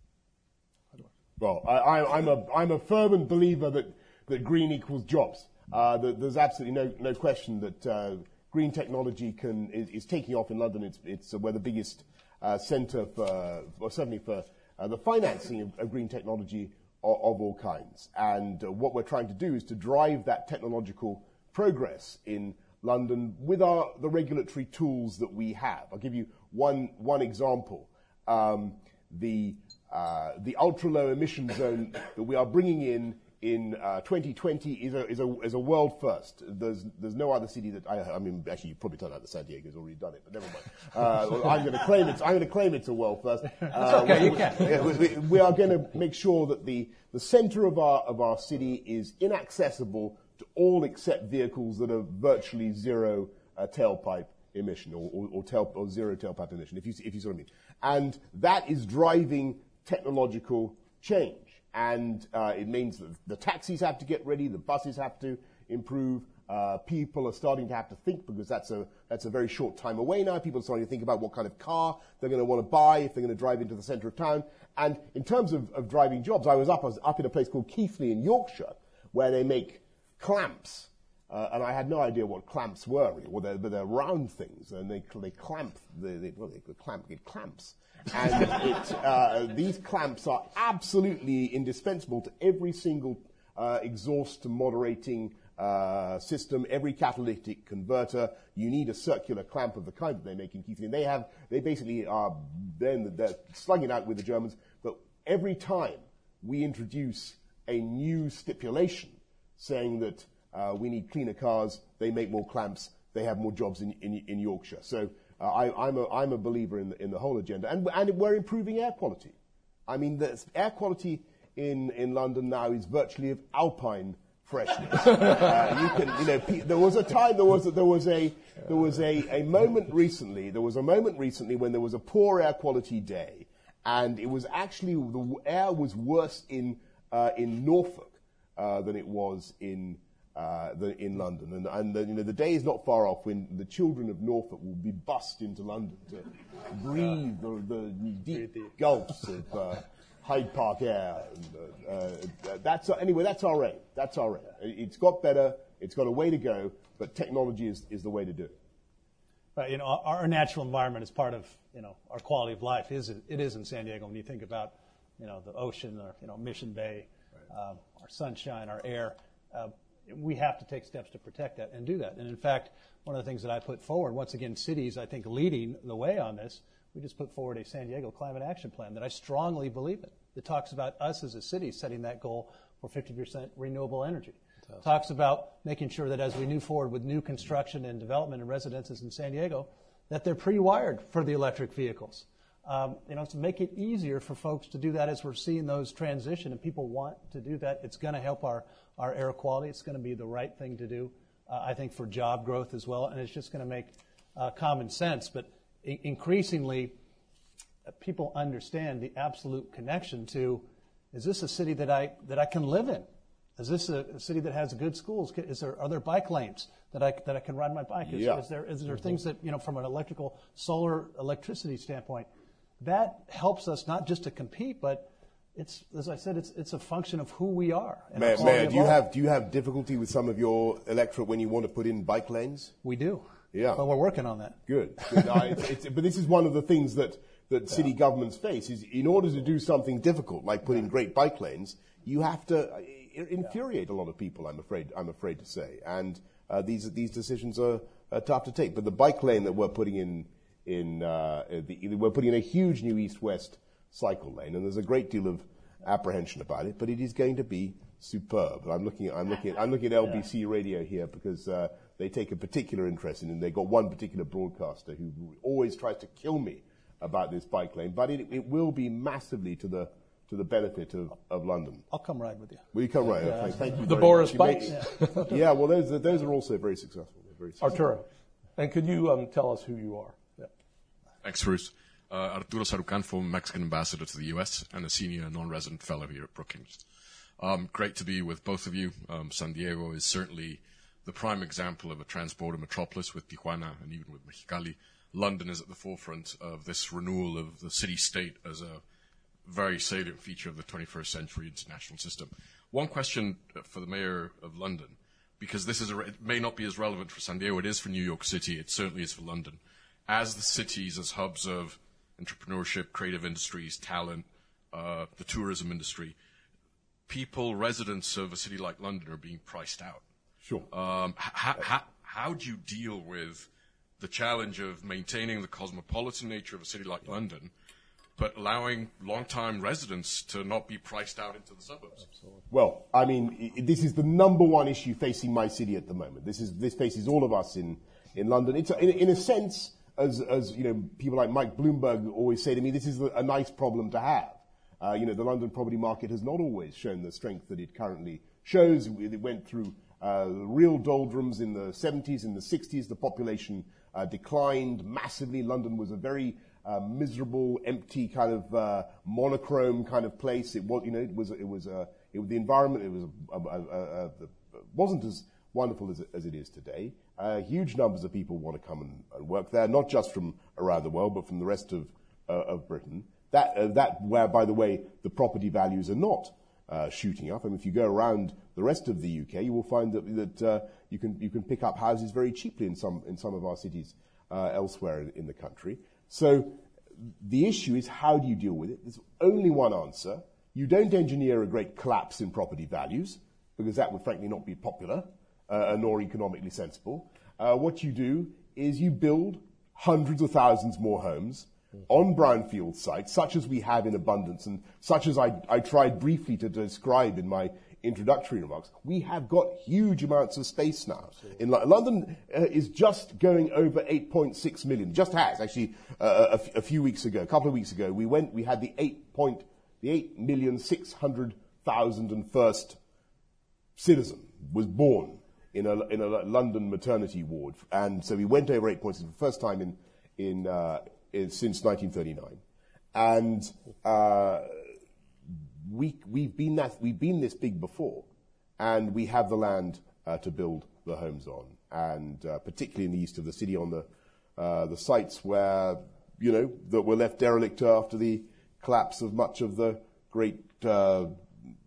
Well, I, I, I'm a I'm a fervent believer that, that green equals jobs. Uh, that there's absolutely no no question that uh, green technology can is, is taking off in London. It's it's uh, we're the biggest uh, centre for, or certainly for uh, the financing of, of green technology of, of all kinds. And uh, what we're trying to do is to drive that technological progress in London with our the regulatory tools that we have. I'll give you one one example. Um, the Uh, the ultra-low emission zone that we are bringing in in uh, twenty twenty is a, is a is a world first. There's there's no other city that I, I mean actually you probably turned out that San Diego's already done it, but never mind. Uh, well, I'm going to claim it's I'm going to claim it's a world first. Uh, That's okay, we, you can. Yeah, we, we are going to make sure that the the centre of our of our city is inaccessible to all except vehicles that are virtually zero uh, tailpipe emission or or, or, tail, or zero tailpipe emission. If you if you see what I mean, and that is driving technological change, and uh, it means that the taxis have to get ready, the buses have to improve. Uh, people are starting to have to think, because that's a that's a very short time away now. People are starting to think about what kind of car they're going to want to buy if they're going to drive into the centre of town. And in terms of, of driving jobs, I was up I was up in a place called Keighley in Yorkshire, where they make clamps, uh, and I had no idea what clamps were. Well, they're, but they're round things, and they they clamp they, they, well, they clamp it clamps. And it, uh, these clamps are absolutely indispensable to every single uh, exhaust moderating uh, system, every catalytic converter. You need a circular clamp of the kind that they make in Keighley. And they have, they basically are, then they're slugging out with the Germans. But every time we introduce a new stipulation saying that uh, we need cleaner cars, they make more clamps, they have more jobs in, in, in Yorkshire. So Uh, I, I'm, a, I'm a believer in the, in the whole agenda. And, and we're improving air quality. I mean, the air quality in, in London now is virtually of alpine freshness. uh, you can, you know, pe- there was a time, there was a, there was a, there was a, a moment recently, there was a moment recently when there was a poor air quality day, and it was actually, the air was worse in, uh, in Norfolk uh, than it was in Uh, the, in London, and, and the, you know, the day is not far off when the children of Norfolk will be bussed into London to breathe the, the deep gulps of uh, Hyde Park air. And, uh, uh, that's uh, anyway. That's our aim. That's our aim. It's got better. It's got a way to go, but technology is, is the way to do it. But you know, our, our natural environment is part of you know our quality of life. Is it, it is in San Diego when you think about you know the ocean, or you know Mission Bay, right. um, our sunshine, our air. Uh, We have to take steps to protect that and do that. And in fact, one of the things that I put forward, once again, cities, I think, leading the way on this, we just put forward a San Diego Climate Action Plan that I strongly believe in. It talks about us as a city setting that goal for fifty percent renewable energy. It talks about making sure that as we move forward with new construction and development and residences in San Diego, that they're pre-wired for the electric vehicles. Um, you know, to make it easier for folks to do that as we're seeing those transition, and people want to do that. It's going to help our, our air quality. It's going to be the right thing to do, uh, I think, for job growth as well, and it's just going to make uh, common sense. But I- increasingly, uh, people understand the absolute connection to, is this a city that I that I can live in? Is this a, a city that has good schools? Is there are there bike lanes that I that I can ride my bike? Is, yeah. is there is there mm-hmm. things that you know from an electrical solar electricity standpoint? That helps us not just to compete, but it's, as I said, it's it's a function of who we are. Mayor, Mayor, do you have do you have difficulty with some of your electorate when you want to put in bike lanes? We do. Yeah. But we're working on that. Good. Good. no, it's, it's, but this is one of the things that that yeah. city governments face is in order to do something difficult, like put in great bike lanes, you have to infuriate a lot of people, I'm afraid, I'm afraid to say. And uh, these, these decisions are uh, tough to take. But the bike lane that we're putting in, in uh, the, we're putting in a huge new east-west cycle lane, and there's a great deal of apprehension about it, but it is going to be superb. I'm looking at, I'm looking at, I'm looking at L B C radio here because uh, they take a particular interest in it. They've got one particular broadcaster who always tries to kill me about this bike lane, but it, it will be massively to the to the benefit of, of London. I'll come ride with you. Will you come ride? Yeah. Okay, thank you. The very Boris much. bikes? Yeah. yeah, well, those, those are also very successful. They're very successful. Arturo, and could you um, tell us who you are? Yeah. Thanks, Bruce. Uh, Arturo Sarucan, former Mexican ambassador to the U S and a senior non-resident fellow here at Brookings. Um, great to be with both of you. Um, San Diego is certainly the prime example of a transborder metropolis with Tijuana and even with Mexicali. London is at the forefront of this renewal of the city-state as a very salient feature of the twenty-first century international system. One question for the mayor of London, because this is a, it may not be as relevant for San Diego, it is for New York City, it certainly is for London. As the cities, as hubs of entrepreneurship, creative industries, talent, uh, the tourism industry, people, residents of a city like London are being priced out. Sure. Um, how, how, how do you deal with the challenge of maintaining the cosmopolitan nature of a city like London, but allowing long-time residents to not be priced out into the suburbs? Absolutely. Well, I mean, I- this is the number one issue facing my city at the moment. This is this faces all of us in, in London. It's a, in, in a sense, as as you know, people like Mike Bloomberg always say to me, this is a, a nice problem to have. Uh, you know, the London property market has not always shown the strength that it currently shows. It went through uh, real doldrums in the seventies, in the sixties. The population uh, declined massively. London was a very uh, miserable, empty kind of uh, monochrome kind of place. It was, you know, it was, it was uh, it, the environment. It was a, a, a, a, wasn't as wonderful as it, as it is today. Uh, huge numbers of people want to come and, and work there, not just from around the world, but from the rest of uh, of Britain. That, uh, that where, by the way, the property values are not uh, shooting up. I mean, if you go around the rest of the U K, you will find that, that uh, you can you can pick up houses very cheaply in some in some of our cities uh, elsewhere in, in the country. So the issue is, how do you deal with it? There's only one answer. You don't engineer a great collapse in property values, because that would frankly not be popular uh, nor economically sensible. Uh, what you do is you build hundreds of thousands more homes on brownfield sites, such as we have in abundance, and such as I, I tried briefly to describe in my introductory remarks. We have got huge amounts of space now. In Lo- London uh, is just going over eight point six million. Just has actually uh, a, f- a few weeks ago, a couple of weeks ago, we went. We had the eight point the eight million six hundred thousand and first citizen was born in a in a London maternity ward, and so we went over eight point six for the first time in in. Uh, since nineteen thirty-nine, and uh, we, we've been that we've been this big before, and we have the land uh, to build the homes on, and uh, particularly in the east of the city, on the uh, the sites where you know that were left derelict after the collapse of much of the great uh, uh,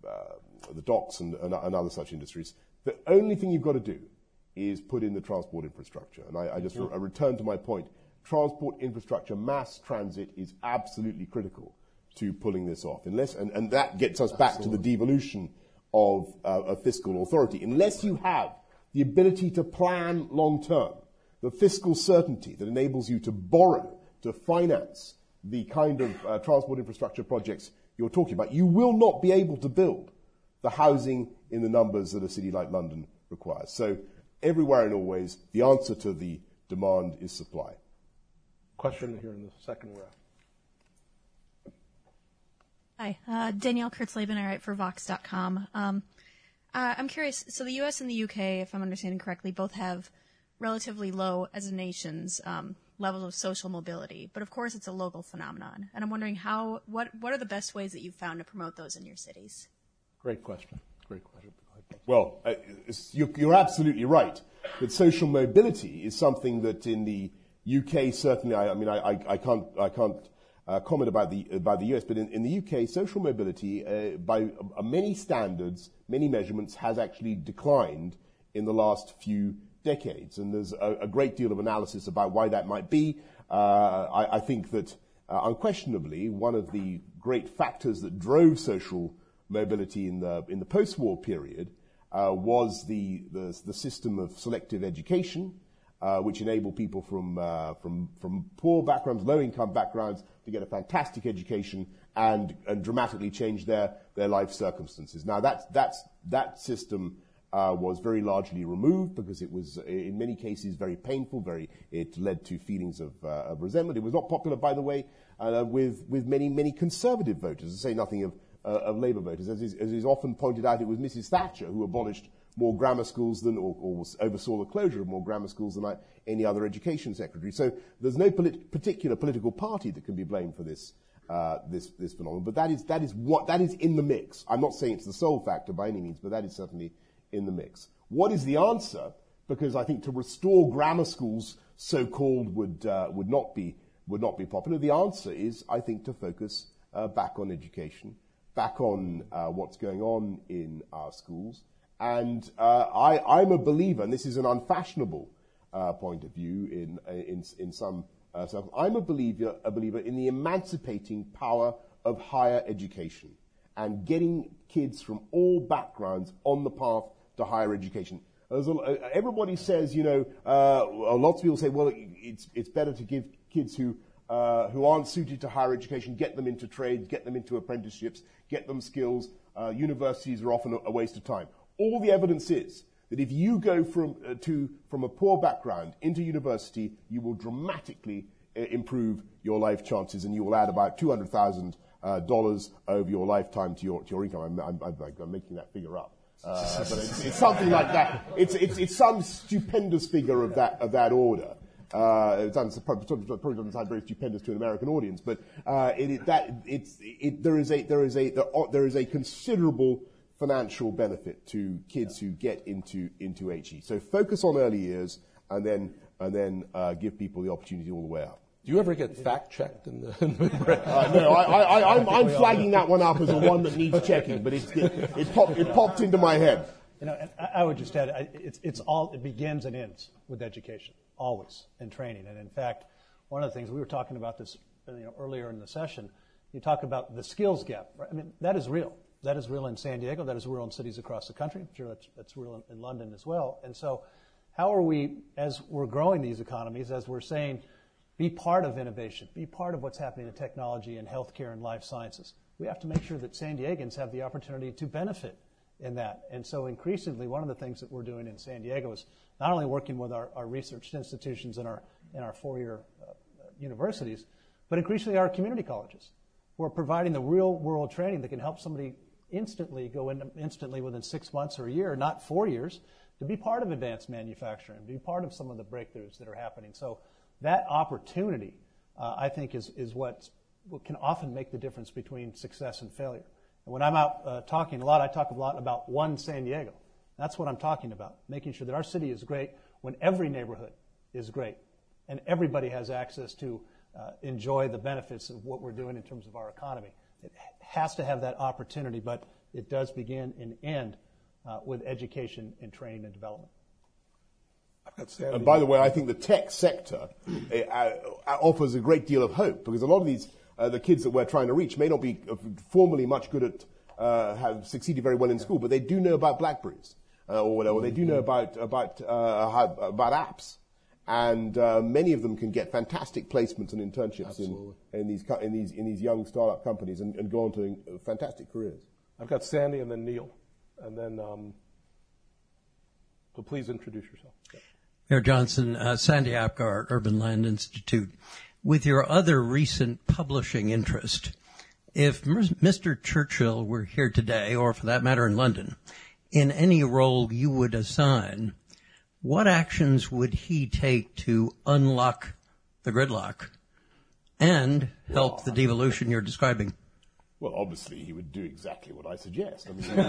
the docks and, and, and other such industries. The only thing you've got to do is put in the transport infrastructure, and I, I just re- I return to my point. Transport infrastructure, mass transit is absolutely critical to pulling this off. Unless, and, and that gets us back Absolutely. to the devolution of, uh, of fiscal authority. Unless you have the ability to plan long term, the fiscal certainty that enables you to borrow, to finance the kind of uh, transport infrastructure projects you're talking about, you will not be able to build the housing in the numbers that a city like London requires. So everywhere and always, the answer to the demand is supply. Question here in the second row. Hi, uh, Danielle Kurtzleben. I write for Vox dot com. Um, uh, I'm curious, so the U S and the U K, if I'm understanding correctly, both have relatively low, as nations, um, levels of social mobility. But of course, it's a local phenomenon. And I'm wondering how, what, what are the best ways that you've found to promote those in your cities? Great question. Great question. Well, uh, you're, you're absolutely right that social mobility is something that in the U K, certainly, I, I mean, I, I, I can't, I can't uh, comment about the about the U S, but in, in the U K, social mobility, uh, by uh, many standards, many measurements, has actually declined in the last few decades, and there's a, a great deal of analysis about why that might be. Uh, I, I think that uh, unquestionably, one of the great factors that drove social mobility in the in the post-war period uh, was the, the the system of selective education, uh, which enabled people from uh, from from poor backgrounds, low-income backgrounds, to get a fantastic education and and dramatically change their their life circumstances. Now that's that's that system uh, was very largely removed because it was in many cases very painful. Very it led to feelings of, uh, of resentment. It was not popular, by the way, uh, with with many many conservative voters. To say nothing of uh, of Labour voters, as is, as is often pointed out, it was Missus Thatcher who abolished more grammar schools than, or, or oversaw the closure of more grammar schools than any other education secretary. So there's no polit- particular political party that can be blamed for this. Uh, this this phenomenon, but that is that is what that is in the mix. I'm not saying it's the sole factor by any means, but that is certainly in the mix. What is the answer? Because I think to restore grammar schools, so-called, would uh, would not be would not be popular. The answer is, I think, to focus uh, back on education, back on uh, what's going on in our schools. And uh, I, I'm a believer, and this is an unfashionable uh, point of view in in in some. Uh, so I'm a believer, a believer in the emancipating power of higher education and getting kids from all backgrounds on the path to higher education. A, everybody says, you know, uh, lots of people say, well, it's it's better to give kids who uh, who aren't suited to higher education, get them into trades, get them into apprenticeships, get them skills. Uh, universities are often a, a waste of time. All the evidence is that if you go from uh, to from a poor background into university, you will dramatically uh, improve your life chances, and you will add about two hundred thousand uh, dollars over your lifetime to your to your income. I'm, I'm, I'm, I'm making that figure up, uh, but it's, it's something like that. It's, it's it's some stupendous figure of that of that order. Uh, it doesn't, probably, probably doesn't sound very stupendous to an American audience, but uh, it, it, that it's it, there is a there is a there, there is a considerable financial benefit to kids who get into into H E. So focus on early years, and then and then uh, give people the opportunity all the way up. Do you ever get fact checked in the? In the uh, no, I, I, I, I'm, I'm flagging that one up as a one that needs checking, but it it, it, popped, it popped into my head. You know, and I would just add, it's it's all it begins and ends with education, always, and training. And in fact, one of the things we were talking about this, you know, earlier in the session, you talk about the skills gap. Right? I mean, that is real. That is real in San Diego. That is real in cities across the country. I'm sure that's, that's real in, in London as well. And so how are we, as we're growing these economies, as we're saying, be part of innovation, be part of what's happening in technology and healthcare and life sciences. We have to make sure that San Diegans have the opportunity to benefit in that. And so increasingly, one of the things that we're doing in San Diego is not only working with our, our research institutions and our, and our four-year uh, universities, but increasingly our community colleges. We're providing the real-world training that can help somebody instantly go in instantly within six months or a year, not four years, to be part of advanced manufacturing, to be part of some of the breakthroughs that are happening. So that opportunity, uh, I think, is, is what, what can often make the difference between success and failure. And when I'm out uh, talking a lot, I talk a lot about One San Diego. That's what I'm talking about, making sure that our city is great when every neighborhood is great and everybody has access to uh, enjoy the benefits of what we're doing in terms of our economy. It has to have that opportunity, but it does begin and end uh, with education and training and development. And by the way, I think the tech sector uh, offers a great deal of hope, because a lot of these, uh, the kids that we're trying to reach may not be formally much good at, uh, have succeeded very well in school, but they do know about BlackBerries uh, or whatever. They do know about about uh, how, about apps. And uh, many of them can get fantastic placements and internships in, in these in these in these young startup companies and, and go on to fantastic careers. I've got Sandy and then Neil, and then um, so please introduce yourself. Yeah. Mayor Johnson, uh, Sandy Apgar, Urban Land Institute. With your other recent publishing interest, if Mister Churchill were here today, or for that matter in London, in any role you would assign, what actions would he take to unlock the gridlock and help well, the devolution you're describing? Well, obviously, he would do exactly what I suggest. I mean,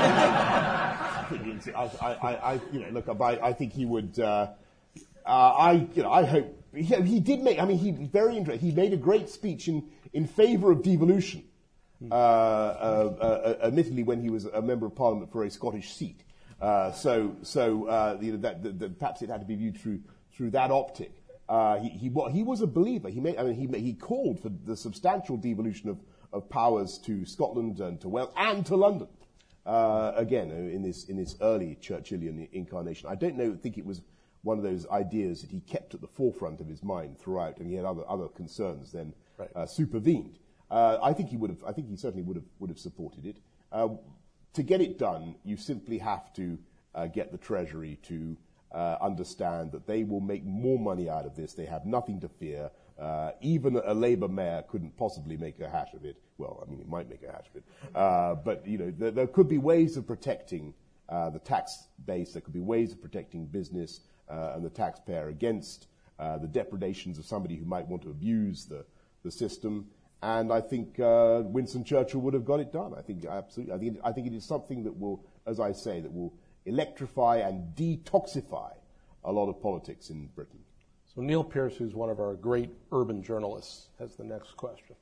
I, I, I, you know, look, I, I think he would. Uh, uh, I, you know, I hope he, he did make. I mean, he very interesting. He made a great speech in in favour of devolution. Uh, uh, uh, admittedly, when he was a member of Parliament for a Scottish seat. Uh, so, so uh, you know, that, that, that perhaps it had to be viewed through through that optic. Uh, he, he, he was a believer. He, made, I mean, he, he called for the substantial devolution of, of powers to Scotland and to Wales and to London. Uh, again, in this, in this early Churchillian incarnation. I don't know, think it was one of those ideas that he kept at the forefront of his mind throughout, and he had other, other concerns then right. uh, supervened. Uh, I think he would have, I think he certainly would have, would have supported it. Uh, to get it done, you simply have to uh, get the Treasury to Uh, understand that they will make more money out of this. They have nothing to fear. Uh, even a Labour mayor couldn't possibly make a hash of it. Well, I mean, it might make a hash of it. Uh, but, you know, there, there could be ways of protecting uh, the tax base. There could be ways of protecting business uh, and the taxpayer against uh, the depredations of somebody who might want to abuse the, the system. And I think uh, Winston Churchill would have got it done. I think absolutely. I think, I think it is something that will, as I say, that will electrify and detoxify a lot of politics in Britain. So Neil Pierce, who's one of our great urban journalists, has the next question.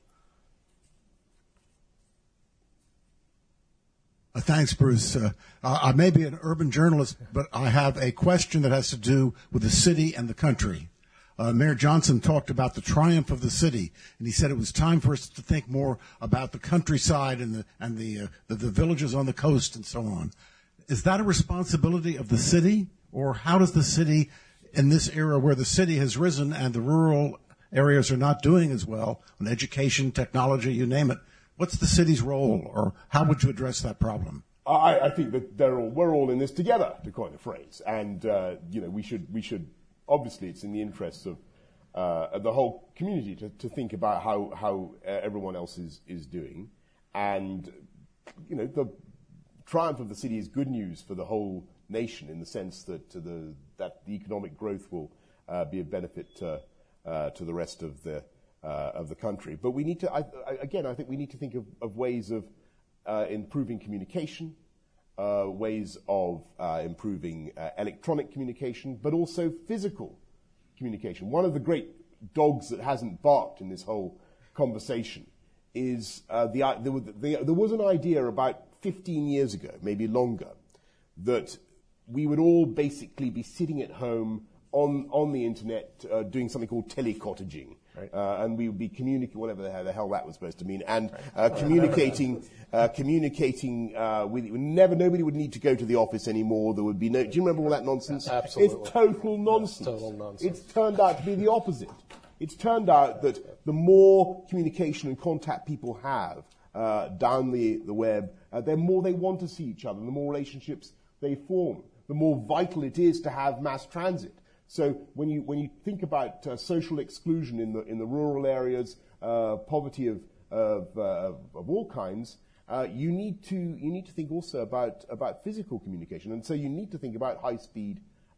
Uh, thanks, Bruce. Uh, I may be an urban journalist, but I have a question that has to do with the city and the country. Uh, Mayor Johnson talked about the triumph of the city, and he said it was time for us to think more about the countryside and the and the uh, the, the villages on the coast and so on. Is that a responsibility of the city, or how does the city, in this era where the city has risen and the rural areas are not doing as well on education, technology, you name it, what's the city's role, or how would you address that problem? I, I think that they're all, we're all in this together, to coin a phrase, and uh, you know we should we should obviously it's in the interests of uh, the whole community to, to think about how how uh, everyone else is is doing, and you know the triumph of the city is good news for the whole nation in the sense that uh, the that the economic growth will uh, be of benefit to, uh, to the rest of the uh, of the country. But we need to I, I, again. I think we need to think of, of ways of uh, improving communication, uh, ways of uh, improving uh, electronic communication, but also physical communication. One of the great dogs that hasn't barked in this whole conversation is uh, the, the, the there was an idea about fifteen years ago, maybe longer, that we would all basically be sitting at home on, on the internet uh, doing something called telecottaging. Right. Uh, and we would be communicating, whatever the hell, the hell that was supposed to mean, and uh, communicating, uh, communicating uh, with, never, nobody would need to go to the office anymore. There would be no, do you remember all that nonsense? Absolutely. It's total nonsense. Total nonsense. It's turned out to be the opposite. It's turned out that the more communication and contact people have uh, down the, the web, uh, the more they want to see each other, the more relationships they form, the more vital it is to have mass transit. So when you when you think about uh, social exclusion in the in the rural areas, uh, poverty of of, uh, of all kinds, uh, you need to you need to think also about about physical communication, and so you need to think about high speed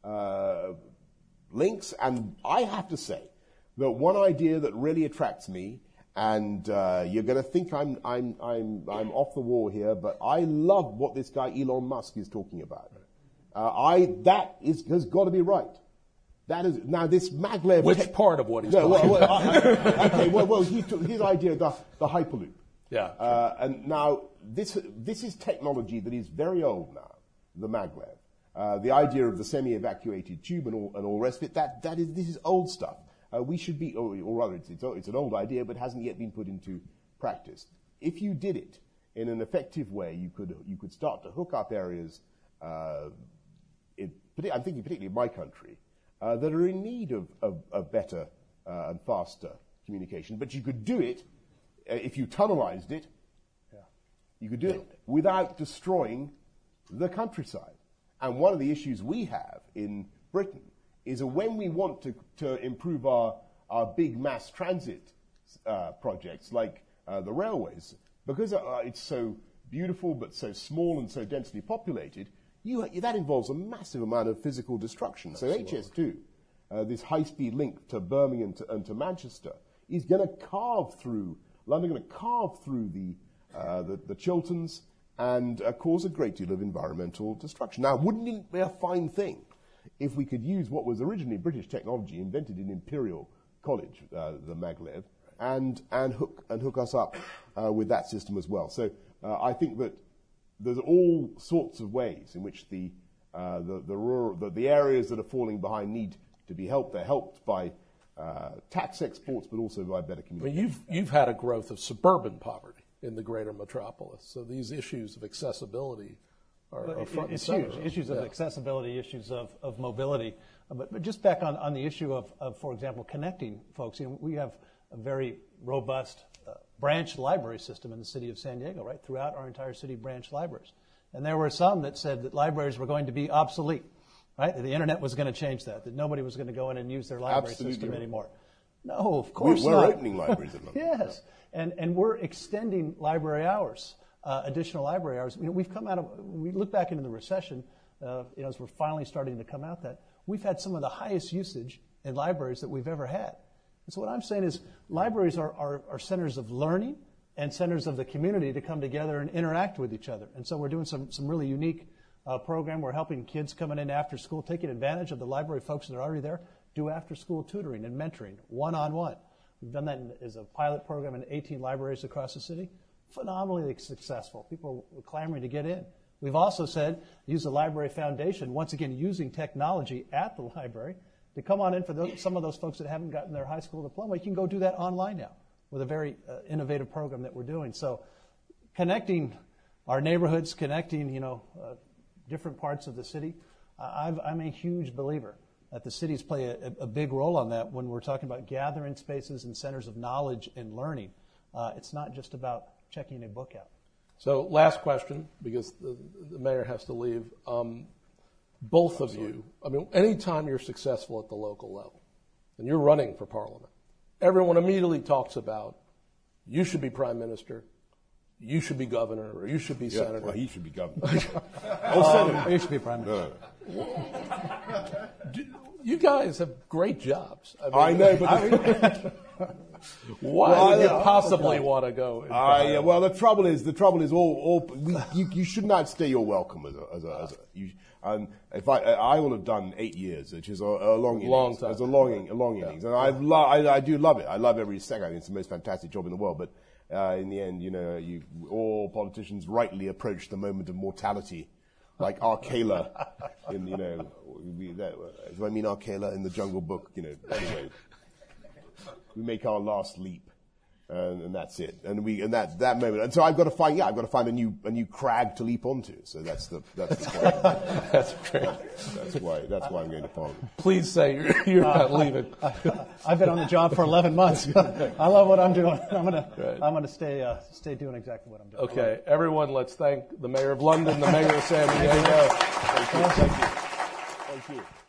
uh, links. And I have to say that one idea that really attracts me, and uh, you're going to think I'm I'm I'm I'm off the wall here, but I love what this guy Elon Musk is talking about. Uh, I that is has got to be right. That is now this maglev. Which te- part of what he's no, talking well, well, about? I, I, okay, well, well, he took his idea, the, the hyperloop. Yeah. Uh, and now this this is technology that is very old now. The maglev, uh, the idea of the semi-evacuated tube and all and all the rest of it. That that is this is old stuff. Uh, we should be, or, or rather, it's, it's it's an old idea, but hasn't yet been put into practice. If you did it in an effective way, you could you could start to hook up areas. Uh, in, I'm thinking particularly in my country. Uh, that are in need of, of, of better uh, and faster communication. But you could do it, uh, if you tunnelized it, yeah. you could do yeah. it without destroying the countryside. And one of the issues we have in Britain is that when we want to, to improve our, our big mass transit uh, projects like uh, the railways, because uh, it's so beautiful but so small and so densely populated, You, that involves a massive amount of physical destruction. Absolutely. So H S two, uh, this high-speed link to Birmingham to, and to Manchester, is going to carve through, London going to carve through the, uh, the, the Chilterns and uh, cause a great deal of environmental destruction. Now, wouldn't it be a fine thing if we could use what was originally British technology invented in Imperial College, uh, the maglev, and, and, hook, and hook us up uh, with that system as well? So uh, I think that there's all sorts of ways in which the uh, the the, rural, the the areas that are falling behind need to be helped. They're helped by uh, tax exports, but also by better I communication. mean, you've, you've had a growth of suburban poverty in the greater metropolis. So these issues of accessibility are, Well, are it- front and it's center. huge. Issues of Yeah. accessibility, issues of, of mobility. Uh, But, but just back on, on the issue of, of, for example, connecting folks. You know, we have a very robust uh, branch library system in the city of San Diego, right? Throughout our entire city, branch libraries. And there were some that said that libraries were going to be obsolete, right? That the internet was going to change that, that nobody was going to go in and use their library Absolutely system right. anymore. No, of course We're not. opening libraries at London. Yes, and and we're extending library hours, uh, additional library hours. You know, we've come out of, we look back into the recession, uh, you know, as we're finally starting to come out that, we've had some of the highest usage in libraries that we've ever had. And so what I'm saying is libraries are, are, are centers of learning and centers of the community to come together and interact with each other. And so we're doing some, some really unique uh, program. We're helping kids coming in after school, taking advantage of the library folks that are already there, do after-school tutoring and mentoring, one-on-one. We've done that in, as a pilot program in eighteen libraries across the city. Phenomenally successful. People are clamoring to get in. We've also said, use the Library Foundation, once again using technology at the library, to come on in for those, some of those folks that haven't gotten their high school diploma. You can go do that online now with a very uh, innovative program that we're doing. So connecting our neighborhoods, connecting, you know, uh, different parts of the city, I've, I'm a huge believer that the cities play a, a big role on that when we're talking about gathering spaces and centers of knowledge and learning. Uh, it's not just about checking a book out. So last question, because the, the mayor has to leave. Um, both of you, I mean, anytime you're successful at the local level and you're running for parliament, everyone immediately talks about you should be prime minister, you should be governor, or you should be Yeah, senator. well, he should be governor. Oh, senator. You should be prime minister. No, no. You guys have great jobs. I, mean, I know, but why Well, would you I- possibly want to go? into Uh, yeah, Parliament? well, the trouble is, the trouble is, all, all we, you, you should not stay your welcome as a, as a, as a you, um, if I, I will have done eight years, which is a, a long innings. Long time. It's a long, a long innings, and I've lo- I, I do love it. I love every second. I think it's the most fantastic job in the world. But uh, in the end, you know, you, all politicians rightly approach the moment of mortality, like Arkela in, you know, we, that, do I mean Arkela in the Jungle Book? You know, anyway, we make our last leap. And, and that's it. And we, and that, that moment. And so I've got to find, yeah, I've got to find a new, a new crag to leap onto. So that's the, that's the point. That's great. That's why, that's why I'm going to Parliament. Please say you're, you're not leaving. I've been on the job for eleven months. I love what I'm doing. I'm gonna, Right. I'm gonna stay, uh, stay doing exactly what I'm doing. Okay, everyone, let's thank the mayor of London, the mayor of San Diego. Thank you. Thank you. Thank you.